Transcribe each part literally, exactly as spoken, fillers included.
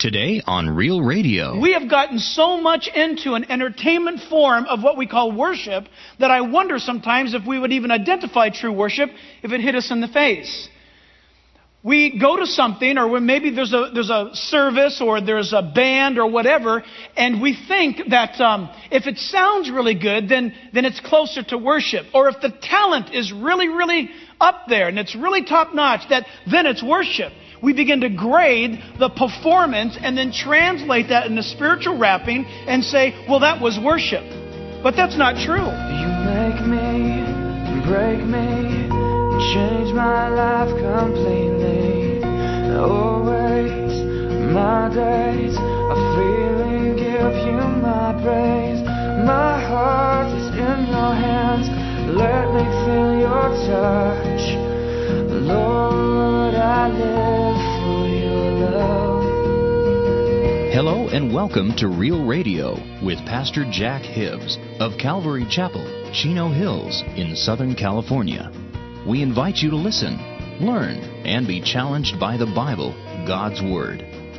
Today on Real Radio. We have gotten so much into an entertainment form of what we call worship that I wonder sometimes if we would even identify true worship if it hit us in the face. We go to something, or when maybe there's a there's a service or there's a band or whatever, and we think that um, if it sounds really good, then then it's closer to worship. Or if the talent is really, really up there and it's really top notch, that then it's worship. We begin to grade the performance and then translate that in a spiritual wrapping and say, well, that was worship. But that's not true. You make me, break me, change my life completely. Always, my days are feeling, give you my praise. My heart is in your hands, let me feel your touch. Lord, I live for your love. Hello and welcome to Real Radio with Pastor Jack Hibbs of Calvary Chapel, Chino Hills in Southern California. We invite you to listen, learn, and be challenged by the Bible, God's Word.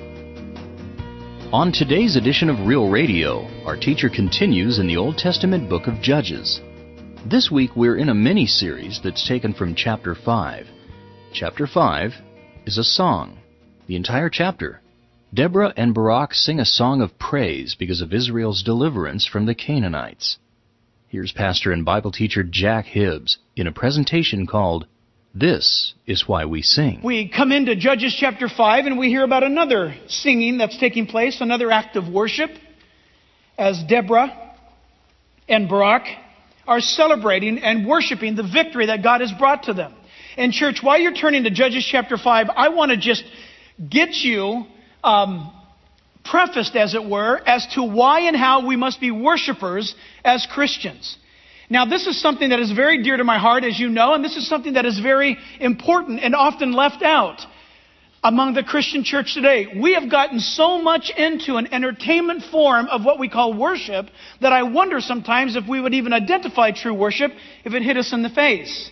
On today's edition of Real Radio, our teacher continues in the Old Testament book of Judges. This week we're in a mini-series that's taken from chapter five. Chapter five is a song. The entire chapter. Deborah and Barak sing a song of praise because of Israel's deliverance from the Canaanites. Here's pastor and Bible teacher Jack Hibbs in a presentation called, This is Why We Sing. We come into Judges chapter five and we hear about another singing that's taking place, another act of worship, as Deborah and Barak are celebrating and worshiping the victory that God has brought to them. And church, while you're turning to Judges chapter five, I want to just get you um, prefaced, as it were, as to why and how we must be worshipers as Christians. Now, this is something that is very dear to my heart, as you know, and this is something that is very important and often left out among the Christian church today. We have gotten so much into an entertainment form of what we call worship that I wonder sometimes if we would even identify true worship if it hit us in the face.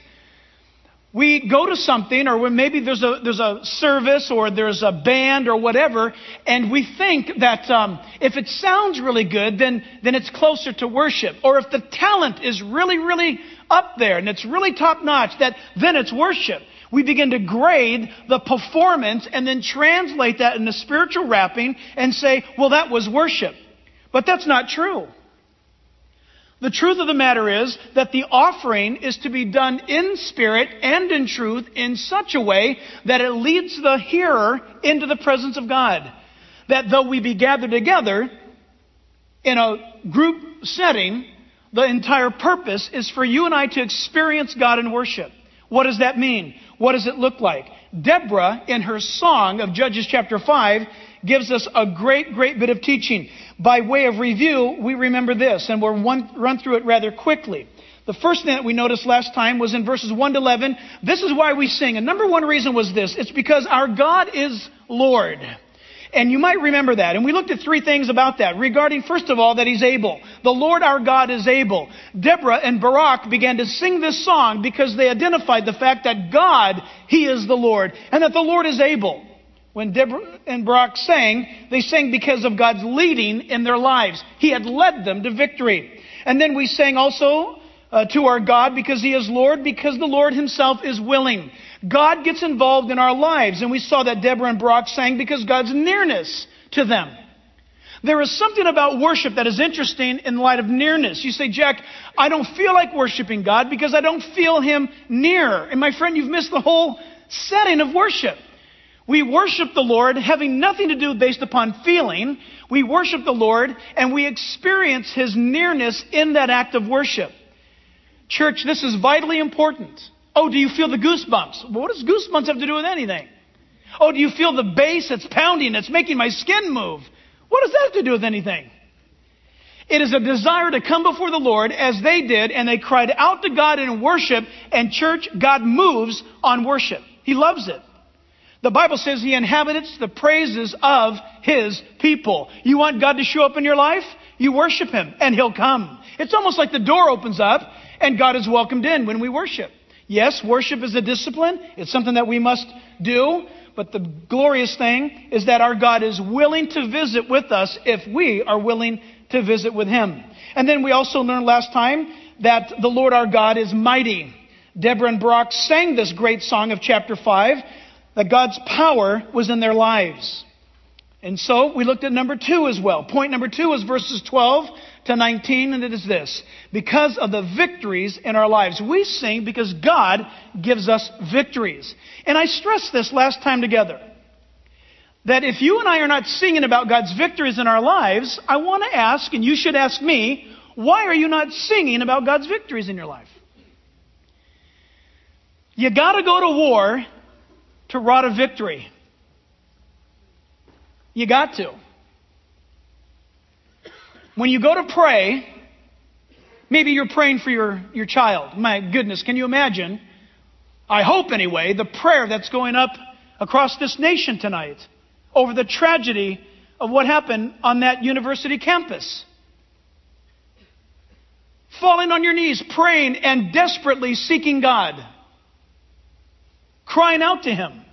We go to something, or when maybe there's a there's a service or there's a band or whatever, and we think that um, if it sounds really good, then then it's closer to worship. Or if the talent is really, really up there and it's really top notch, that then it's worship. We begin to grade the performance and then translate that in a spiritual wrapping and say, well, that was worship. But that's not true. The truth of the matter is that the offering is to be done in spirit and in truth in such a way that it leads the hearer into the presence of God. That though we be gathered together in a group setting, the entire purpose is for you and I to experience God in worship. What does that mean? What does it look like? Deborah, in her song of Judges chapter five, gives us a great, great bit of teaching. By way of review, we remember this, and we'll run, run through it rather quickly. The first thing that we noticed last time was in verses one to eleven. This is why we sing. And number one reason was this. It's because our God is Lord. And you might remember that. And we looked at three things about that. Regarding, first of all, that He's able. The Lord our God is able. Deborah and Barak began to sing this song because they identified the fact that God, He is the Lord. And that the Lord is able. When Deborah and Barak sang, they sang because of God's leading in their lives. He had led them to victory. And then we sang also uh, to our God because He is Lord, because the Lord Himself is willing. God gets involved in our lives. And we saw that Deborah and Barak sang because God's nearness to them. There is something about worship that is interesting in light of nearness. You say, Jack, I don't feel like worshiping God because I don't feel Him near. And my friend, you've missed the whole setting of worship. We worship the Lord having nothing to do based upon feeling. We worship the Lord and we experience His nearness in that act of worship. Church, this is vitally important. Oh, do you feel the goosebumps? Well, what does goosebumps have to do with anything? Oh, do you feel the bass that's pounding, that's making my skin move? What does that have to do with anything? It is a desire to come before the Lord as they did, and they cried out to God in worship, and church, God moves on worship. He loves it. The Bible says He inhabits the praises of His people. You want God to show up in your life? You worship Him and He'll come. It's almost like the door opens up and God is welcomed in when we worship. Yes, worship is a discipline. It's something that we must do. But the glorious thing is that our God is willing to visit with us if we are willing to visit with Him. And then we also learned last time that the Lord our God is mighty. Deborah and Barak sang this great song of chapter five, that God's power was in their lives. And so we looked at number two as well. Point number two is verses twelve to nineteen, and it is this. Because of the victories in our lives. We sing because God gives us victories. And I stressed this last time together. That if you and I are not singing about God's victories in our lives, I want to ask, and you should ask me, why are you not singing about God's victories in your life? You got to go to war to wrought a victory. You got to. When you go to pray, maybe you're praying for your, your child. My goodness, can you imagine? I hope anyway, the prayer that's going up across this nation tonight over the tragedy of what happened on that university campus. Falling on your knees, praying and desperately seeking God. Crying out to Him.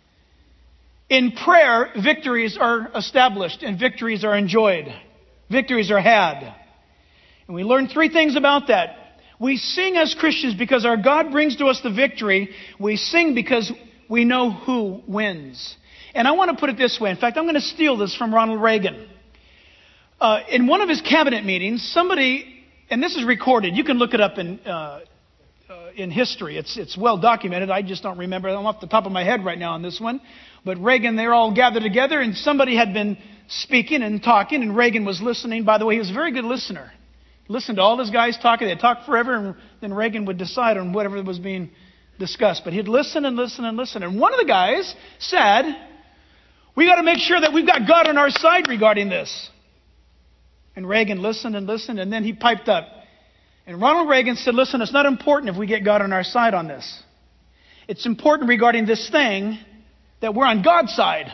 In prayer, victories are established and victories are enjoyed. Victories are had. And we learn three things about that. We sing as Christians because our God brings to us the victory. We sing because we know who wins. And I want to put it this way. In fact, I'm going to steal this from Ronald Reagan. Uh, in one of his cabinet meetings, somebody, and this is recorded. You can look it up in uh, uh, in history. It's it's well documented. I just don't remember. I'm off the top of my head right now on this one. But Reagan, they're all gathered together, and somebody had been speaking and talking, and Reagan was listening. By the way, he was a very good listener. He listened to all those guys talking. They'd talk forever, and then Reagan would decide on whatever was being discussed. But he'd listen and listen and listen. And one of the guys said, we got to make sure that we've got God on our side regarding this. And Reagan listened and listened, and then he piped up. And Ronald Reagan said, listen, it's not important if we get God on our side on this. It's important regarding this thing that we're on God's side.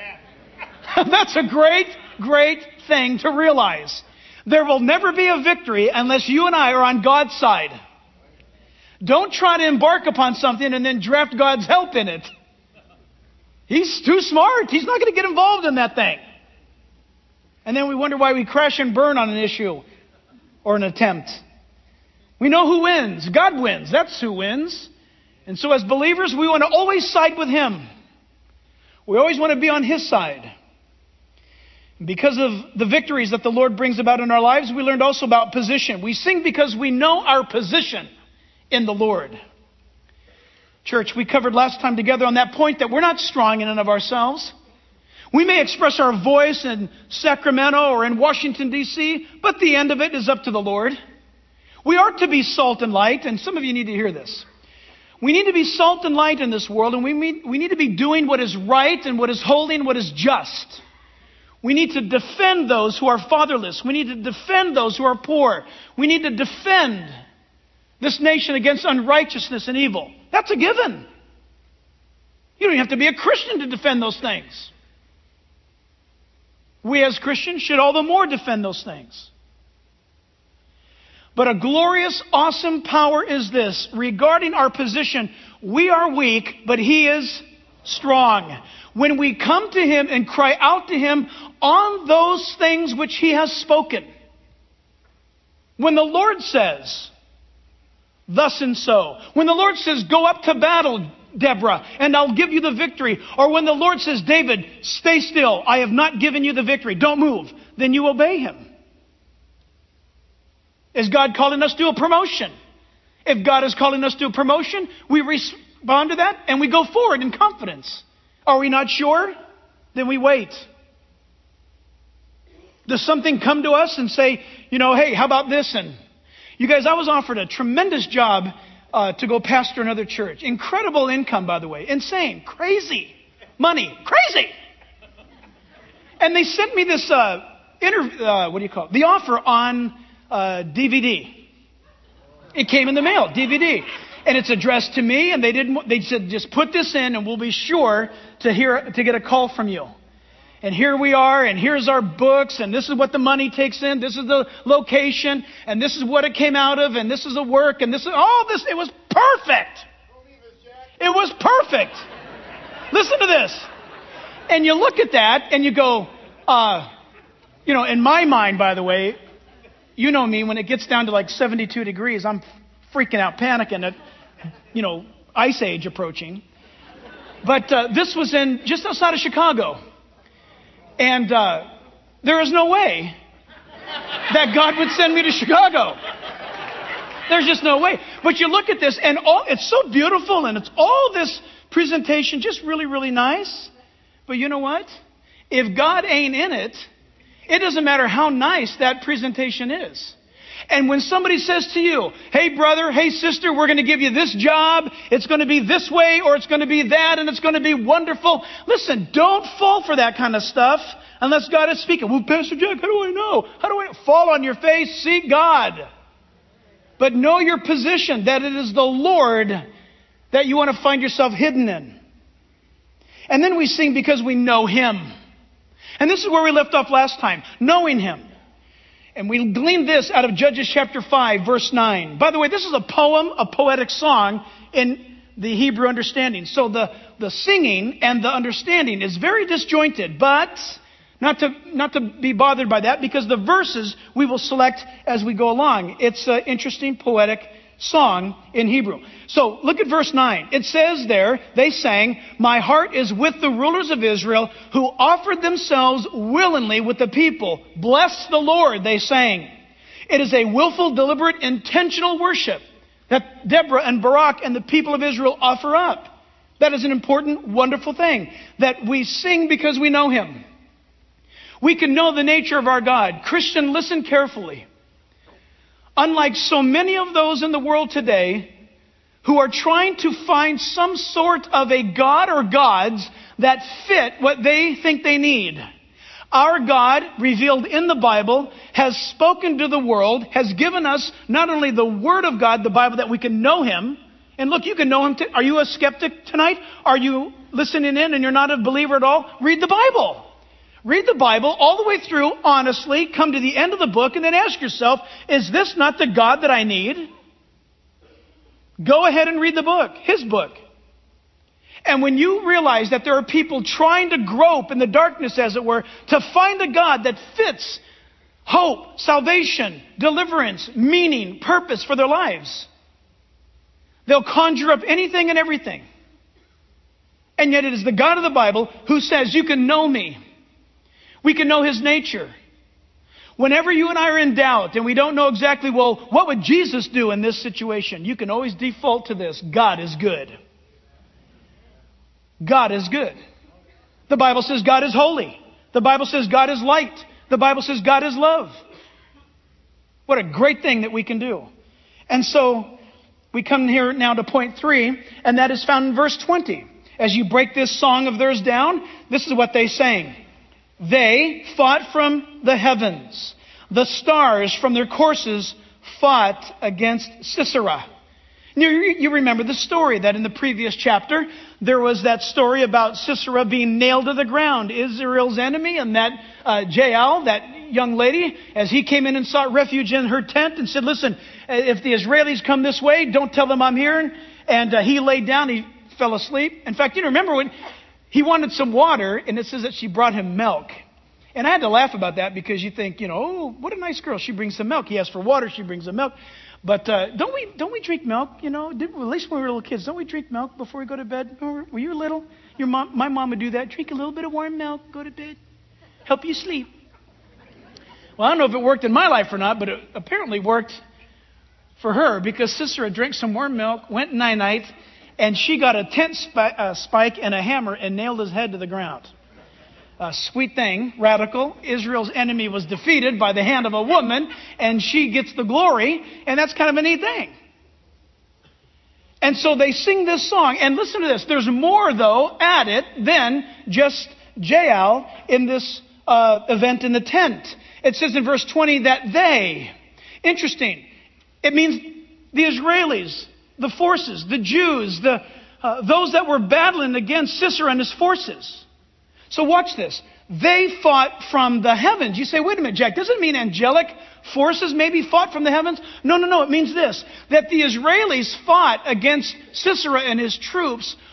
That's a great, great thing to realize. There will never be a victory unless you and I are on God's side. Don't try to embark upon something and then draft God's help in it. He's too smart. He's not going to get involved in that thing. And then we wonder why we crash and burn on an issue or an attempt. We know who wins. God wins. That's who wins. And so as believers, we want to always side with Him. We always want to be on His side. Because of the victories that the Lord brings about in our lives, we learned also about position. We sing because we know our position in the Lord. Church, we covered last time together on that point that we're not strong in and of ourselves. We may express our voice in Sacramento or in Washington, D C, but the end of it is up to the Lord. We are to be salt and light, and some of you need to hear this. We need to be salt and light in this world, and we need, we need to be doing what is right and what is holy and what is just. We need to defend those who are fatherless. We need to defend those who are poor. We need to defend this nation against unrighteousness and evil. That's a given. You don't have to be a Christian to defend those things. We as Christians should all the more defend those things. But a glorious, awesome power is this. Regarding our position, we are weak, but He is strong. When we come to Him and cry out to Him on those things which He has spoken. When the Lord says, thus and so. When the Lord says, go up to battle, Deborah, and I'll give you the victory. Or when the Lord says, David, stay still. I have not given you the victory. Don't move. Then you obey Him. Is God calling us to a promotion? If God is calling us to a promotion, we respond to that and we go forward in confidence. Are we not sure? Then we wait. Does something come to us and say, you know, hey, how about this? And you guys, I was offered a tremendous job uh, to go pastor another church. Incredible income, by the way. Insane. Crazy. Money. Crazy. And they sent me this, uh, inter- uh, what do you call it? The offer on uh, D V D. It came in the mail, D V D. And it's addressed to me, and they didn't. They said, just put this in, and we'll be sure to hear to get a call from you. And here we are, and here's our books, and this is what the money takes in. This is the location, and this is what it came out of, and this is the work, and this is all this. It was perfect. It was perfect. Listen to this. And you look at that and you go, uh, you know, in my mind, by the way, you know me, when it gets down to like seventy-two degrees, I'm freaking out, panicking at, you know, ice age approaching. But uh, this was in just outside of Chicago. And uh, there is no way that God would send me to Chicago. There's just no way. But you look at this, and all, it's so beautiful, and it's all this presentation, just really, really nice. But you know what? If God ain't in it, it doesn't matter how nice that presentation is. And when somebody says to you, hey brother, hey sister, we're going to give you this job, it's going to be this way, or it's going to be that, and it's going to be wonderful. Listen, don't fall for that kind of stuff unless God is speaking. Well, Pastor Jack, how do I know? How do I know? Fall on your face, seek God. But know your position, that it is the Lord that you want to find yourself hidden in. And then we sing because we know Him. And this is where we left off last time, knowing Him. And we gleaned this out of Judges chapter five, verse nine. By the way, this is a poem, a poetic song in the Hebrew understanding. So the, the singing and the understanding is very disjointed, but not to, not to be bothered by that, because the verses we will select as we go along. It's an interesting poetic song in Hebrew. So look at verse nine. It says there, they sang, my heart is with the rulers of Israel who offered themselves willingly with the people. Bless the Lord, they sang. It is a willful, deliberate, intentional worship that Deborah and Barak and the people of Israel offer up. That is an important, wonderful thing, that we sing because we know Him. We can know the nature of our God. Christian, listen carefully. Unlike so many of those in the world today who are trying to find some sort of a God or gods that fit what they think they need, our God, revealed in the Bible, has spoken to the world, has given us not only the Word of God, the Bible, that we can know Him. And look, you can know Him. T- are you a skeptic tonight? Are you listening in and you're not a believer at all? Read the Bible. Read the Bible all the way through, honestly, come to the end of the book, and then ask yourself, is this not the God that I need? Go ahead and read the book, His book. And when you realize that there are people trying to grope in the darkness, as it were, to find a God that fits hope, salvation, deliverance, meaning, purpose for their lives, they'll conjure up anything and everything. And yet it is the God of the Bible who says, you can know me. We can know His nature. Whenever you and I are in doubt and we don't know exactly, well, what would Jesus do in this situation? You can always default to this. God is good. God is good. The Bible says God is holy. The Bible says God is light. The Bible says God is love. What a great thing that we can do. And so we come here now to point three, and that is found in verse twenty. As you break this song of theirs down, this is what they sang. They fought from the heavens. The stars from their courses fought against Sisera. You, you remember the story that in the previous chapter, there was that story about Sisera being nailed to the ground, Israel's enemy, and that uh, Jael, that young lady, as he came in and sought refuge in her tent and said, listen, if the Israelis come this way, don't tell them I'm here. And uh, he laid down, he fell asleep. In fact, you remember when he wanted some water, and it says that she brought him milk. And I had to laugh about that because you think, you know, oh, what a nice girl. She brings some milk. He asks for water. She brings him milk. But uh, don't we don't we drink milk, you know? Did, at least when we were little kids, don't we drink milk before we go to bed? Were you little? Your mom, my mom would do that. Drink a little bit of warm milk, go to bed, help you sleep. Well, I don't know if it worked in my life or not, but it apparently worked for her because Sisera drank some warm milk, went night-night, and she got a tent spi- uh, spike and a hammer and nailed his head to the ground. A sweet thing, radical. Israel's enemy was defeated by the hand of a woman, and she gets the glory, and that's kind of a neat thing. And so they sing this song, and listen to this. There's more, though, at it than just Jael in this uh, event in the tent. It says in verse twenty that they, interesting, it means the Israelis, the forces, the Jews, the uh, those that were battling against Sisera and his forces. So watch this. They fought from the heavens. You say, wait a minute, Jack, doesn't it mean angelic forces maybe fought from the heavens? No, no, no. It means this, that the Israelis fought against Sisera and his troops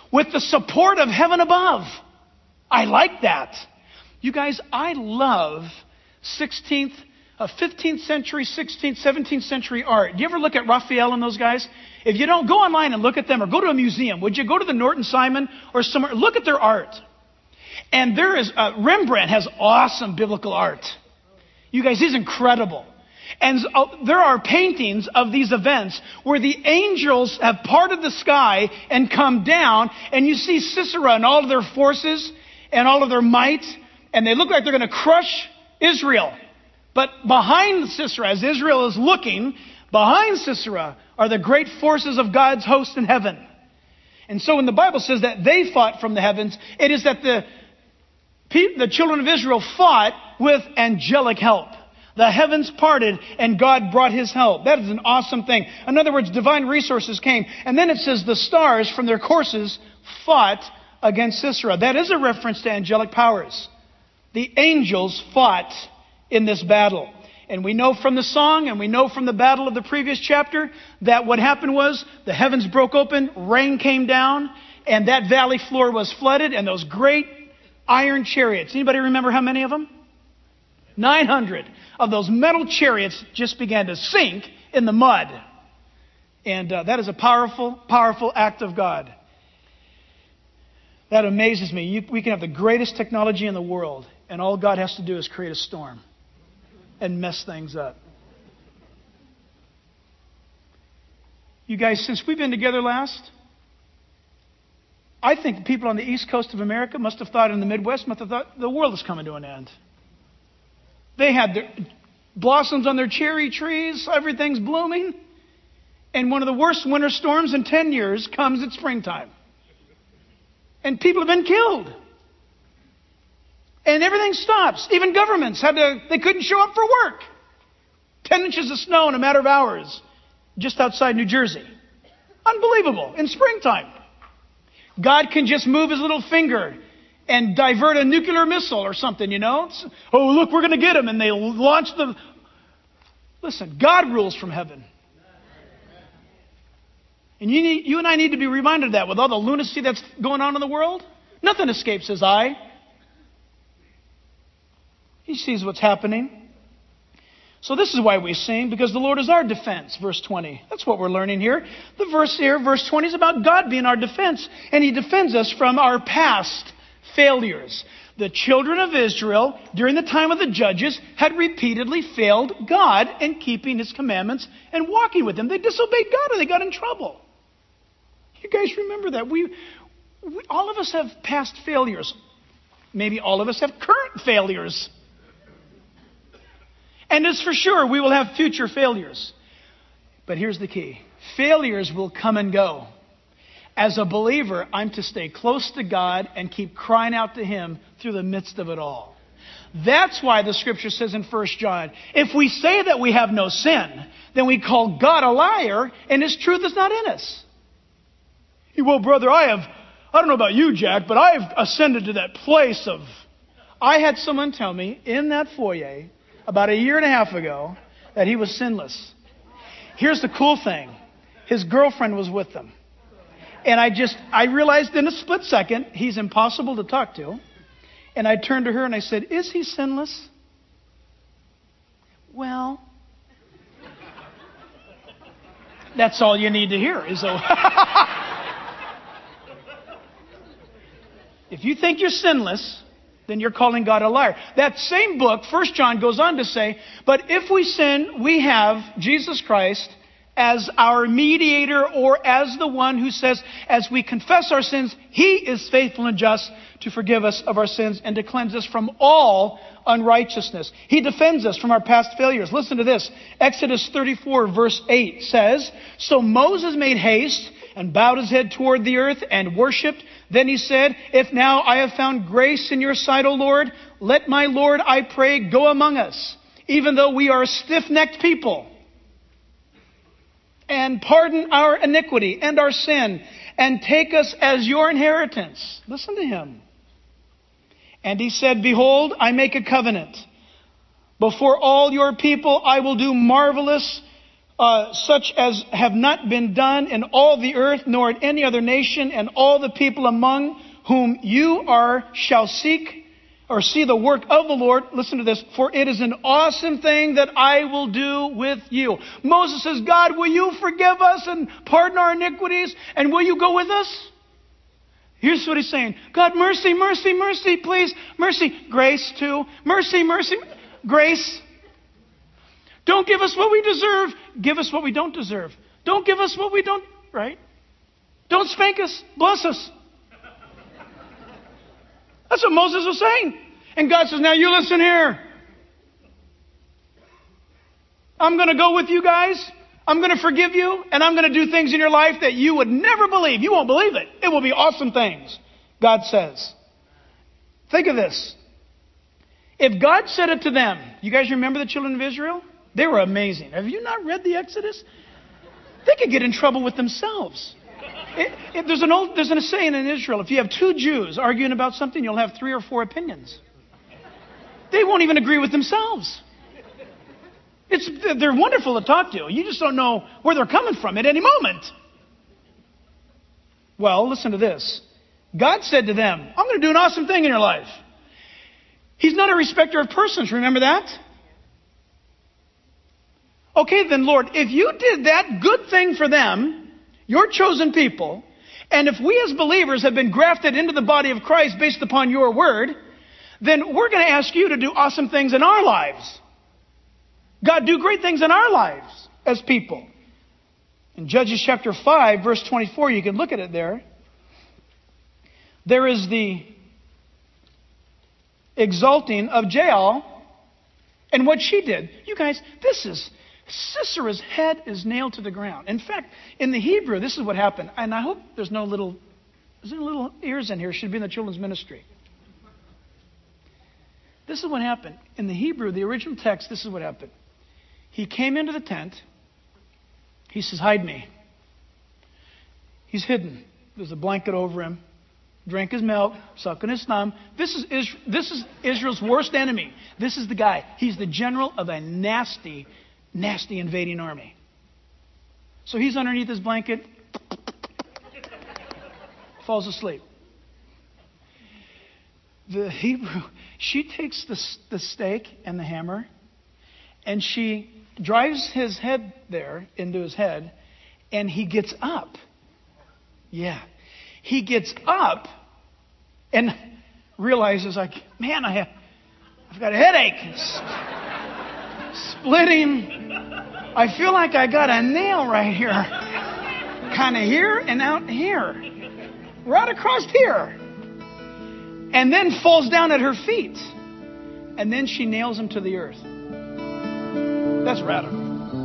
with the support of heaven above. I like that. You guys, I love sixteenth, uh, fifteenth century, sixteenth, seventeenth century art. Do you ever look at Raphael and those guys? If you don't, go online and look at them, or go to a museum. Would you go to the Norton Simon or somewhere? Look at their art. And there is, uh, Rembrandt has awesome biblical art. You guys, he's incredible. And uh, there are paintings of these events where the angels have parted the sky and come down, and you see Sisera and all of their forces and all of their might, and they look like they're going to crush Israel. But behind Sisera, as Israel is looking, behind Sisera are the great forces of God's host in heaven. And so when the Bible says that they fought from the heavens, it is that the, the children of Israel fought with angelic help. The heavens parted and God brought his help. That is an awesome thing. In other words, divine resources came. And then it says the stars from their courses fought against Sisera. That is a reference to angelic powers. The angels fought in this battle. And we know from the song and we know from the battle of the previous chapter that what happened was the heavens broke open, rain came down, and that valley floor was flooded, and those great iron chariots. Anybody remember how many of them? nine hundred of those metal chariots just began to sink in the mud. And uh, that is a powerful, powerful act of God. That amazes me. You, we can have the greatest technology in the world, and all God has to do is create a storm and mess things up. You guys, since we've been together last, I think the people on the east coast of America must have thought, in the Midwest, must have thought the world is coming to an end. They had their blossoms on their cherry trees. Everything's blooming. And one of the worst winter storms in ten years comes at springtime. And people have been killed. And everything stops. Even governments had to, they couldn't show up for work. Ten inches of snow in a matter of hours just outside New Jersey. Unbelievable. In springtime. God can just move his little finger and divert a nuclear missile or something, you know. It's, oh, look, we're going to get them. And they launch the... Listen, God rules from heaven. And you, need, you and I need to be reminded of that with all the lunacy that's going on in the world. Nothing escapes his eye. He sees what's happening. So this is why we sing, because the Lord is our defense, verse twenty. That's what we're learning here. The verse here, verse twenty, is about God being our defense. And he defends us from our past failures. The children of Israel, during the time of the judges, had repeatedly failed God in keeping his commandments and walking with him. They disobeyed God and they got in trouble. You guys remember that. We, we all of us have past failures. Maybe all of us have current failures. And it's for sure we will have future failures. But here's the key. Failures will come and go. As a believer, I'm to stay close to God and keep crying out to him through the midst of it all. That's why the scripture says in First John, if we say that we have no sin, then we call God a liar and his truth is not in us. Well, brother, I have, I don't know about you, Jack, but I've ascended to that place of... I had someone tell me in that foyer about a year and a half ago that he was sinless. Here's the cool thing. His girlfriend was with them. And I just, I realized in a split second, he's impossible to talk to. And I turned to her and I said, is he sinless? Well, that's all you need to hear. Is a if you think you're sinless, then you're calling God a liar. That same book, First John, goes on to say, but if we sin, we have Jesus Christ as our mediator, or as the one who says, as we confess our sins, he is faithful and just to forgive us of our sins and to cleanse us from all unrighteousness. He defends us from our past failures. Listen to this. Exodus thirty-four verse eight says, so Moses made haste and bowed his head toward the earth and worshipped. Then he said, if now I have found grace in your sight, O Lord, let my Lord, I pray, go among us, even though we are a stiff-necked people, and pardon our iniquity and our sin, and take us as your inheritance. Listen to him. And he said, behold, I make a covenant. Before all your people, I will do marvelous uh, such as have not been done in all the earth, nor in any other nation, and all the people among whom you are shall seek or see the work of the Lord. Listen to this. For it is an awesome thing that I will do with you. Moses says, God, will you forgive us and pardon our iniquities? And will you go with us? Here's what he's saying. God, mercy, mercy, mercy, please. Mercy. Grace too. Mercy, mercy. Grace. Don't give us what we deserve. Give us what we don't deserve. Don't give us what we don't, right? Don't spank us. Bless us. That's what Moses was saying. And God says, now you listen here. I'm going to go with you guys. I'm going to forgive you. And I'm going to do things in your life that you would never believe. You won't believe it. It will be awesome things, God says. Think of this. If God said it to them, you guys remember the children of Israel? They were amazing. Have you not read the Exodus? They could get in trouble with themselves. It, it, there's an old, there's a saying in Israel, if you have two Jews arguing about something, you'll have three or four opinions. They won't even agree with themselves. It's, they're wonderful to talk to. You just don't know where they're coming from at any moment. Well, listen to this. God said to them, I'm going to do an awesome thing in your life. He's not a respecter of persons. Remember that? Okay, then, Lord, if you did that good thing for them, your chosen people, and if we as believers have been grafted into the body of Christ based upon your word, then we're going to ask you to do awesome things in our lives. God, do great things in our lives as people. In Judges chapter five, verse twenty-four, you can look at it there. There is the exalting of Jael and what she did. You guys, this is... Sisera's head is nailed to the ground. In fact, in the Hebrew, this is what happened. And I hope there's no little, there's no little ears in here. It should be in the children's ministry. This is what happened. In the Hebrew, the original text, this is what happened. He came into the tent. He says, hide me. He's hidden. There's a blanket over him. Drank his milk, sucking his thumb. This is, Israel, this is Israel's worst enemy. This is the guy. He's the general of a nasty Nasty invading army. So he's underneath his blanket, falls asleep. The Hebrew, she takes the, the stake and the hammer, and she drives his head there into his head, and he gets up. Yeah. He gets up and realizes, like, man, I have, I've got a headache. Splitting. I feel like I got a nail right here. Kind of here and out here. Right across here. And then falls down at her feet. And then she nails him to the earth. That's radical.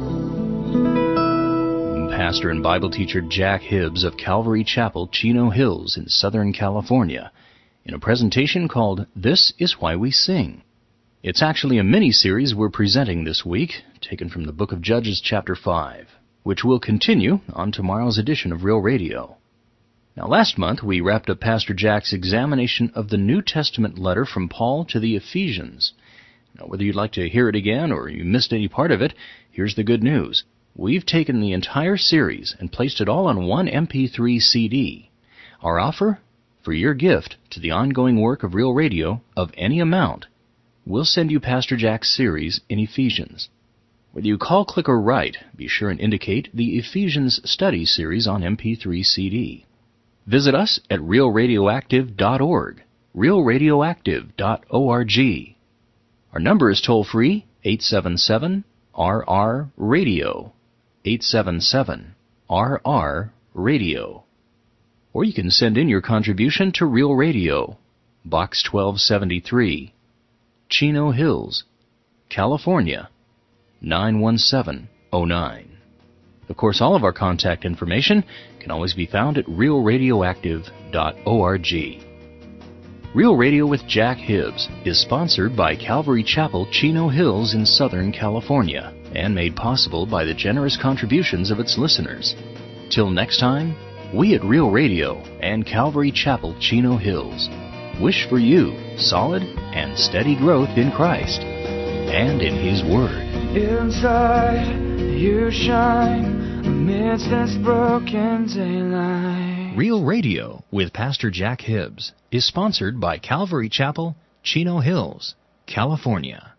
Pastor and Bible teacher Jack Hibbs of Calvary Chapel, Chino Hills in Southern California, in a presentation called This Is Why We Sing. It's actually a mini-series we're presenting this week, taken from the book of Judges chapter five, which will continue on tomorrow's edition of Real Radio. Now, last month we wrapped up Pastor Jack's examination of the New Testament letter from Paul to the Ephesians. Now, whether you'd like to hear it again or you missed any part of it, here's the good news. We've taken the entire series and placed it all on one M P three C D. Our offer? For your gift to the ongoing work of Real Radio of any amount, we'll send you Pastor Jack's series in Ephesians. Whether you call, click, or write, be sure and indicate the Ephesians Study Series on M P three C D. Visit us at real radioactive dot org, real radioactive dot org. Our number is toll-free, eight seven seven R R radio, eight seven seven R R radio. Or you can send in your contribution to Real Radio, Box twelve seventy-three, Chino Hills, California, nine one seven oh nine. Of course, all of our contact information can always be found at real radioactive dot org. Real Radio with Jack Hibbs is sponsored by Calvary Chapel, Chino Hills in Southern California, and made possible by the generous contributions of its listeners. Till next time, we at Real Radio and Calvary Chapel, Chino Hills wish for you solid and steady growth in Christ and in His Word. Inside You shine amidst this broken daylight. Real Radio with Pastor Jack Hibbs is sponsored by Calvary Chapel, Chino Hills, California.